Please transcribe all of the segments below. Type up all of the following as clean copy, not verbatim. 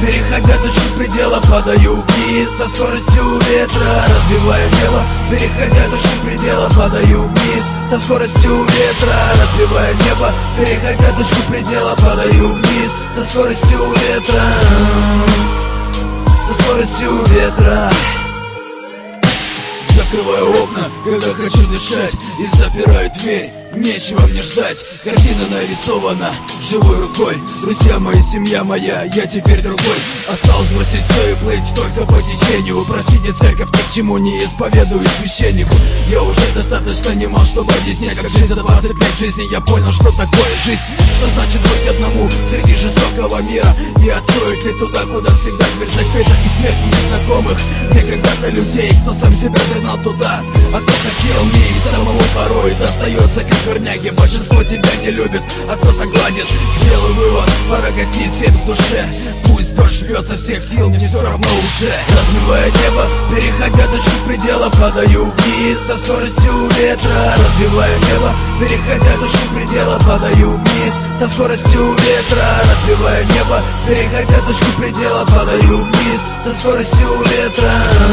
переходя точку предела, падаю вниз со скоростью ветра, разбивая небо, переходя точку предела, падаю вниз со скоростью ветра, разбивая небо, переходя точку предела, падаю вниз со скоростью ветра, со скоростью ветра. Закрываю окна, когда хочу дышать, и запираю дверь, нечего мне ждать. Картина нарисована живой рукой. Друзья мои, семья моя, я теперь другой. Осталось бросить все и плыть только по течению. Простите, церковь, ни к чему не исповедую священнику. Я уже достаточно немал, чтобы объяснять, как жизнь. За 20 лет жизни я понял, что такое жизнь. Что значит быть одному среди жестокого мира. И откроет ли туда, куда всегда дверь закрыта. И смерти незнакомых, где когда-то людей, кто сам себя загнал туда, а кто хотел мне, и самому порой достается, как верняги. Большинство тебя не любит, а кто-то гладит. Делаю вывод, пора гасить свет в душе. Пусть дождь льет со всех сил, мне все равно уже. Разбивая небо, переходя точку предела, падаю вниз со скоростью ветра. Разбивая небо, переходя точку предела, падаю вниз со скоростью ветра. Разбивая небо, переходя точку предела, падаю вниз со скоростью ветра,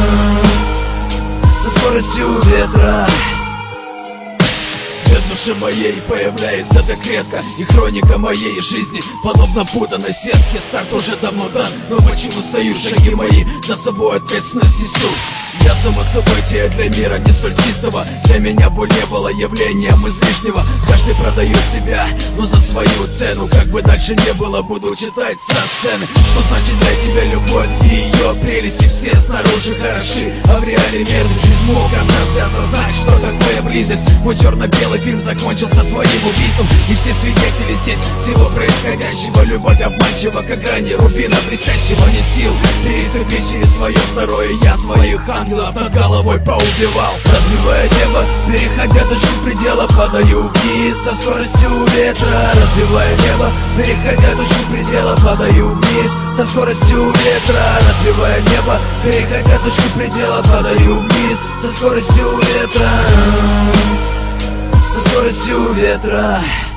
со скоростью ветра. Свет в душе моей появляется так редко, и хроника моей жизни подобно путанной сетке. Старт уже давно дан, но почему стою, шаги мои за собой ответственность несу. Я само событие для мира не столь чистого. Для меня боль не было явлением излишнего. Каждый продает себя, но за свою цену. Как бы дальше не было, буду читать со сцены. Что значит для тебя любовь и ее прелести? Все снаружи хороши, а в реале мерзость. Не смог однажды осознать, что такое близость. Мой черно-белый фильм закончился твоим убийством, и все свидетели здесь всего происходящего. Любовь обманчива, как грани рубина блестящего. Нет сил переступить через свое второе я. Своих ангелов над головой поубивал. Разбивая небо, переходя точку предела, падаю вниз со скоростью ветра. Разбивая небо, переходя точку предела, падаю вниз со скоростью ветра. Разбивая небо, переходя точку предела, падаю вниз со скоростью ветра, со скоростью ветра.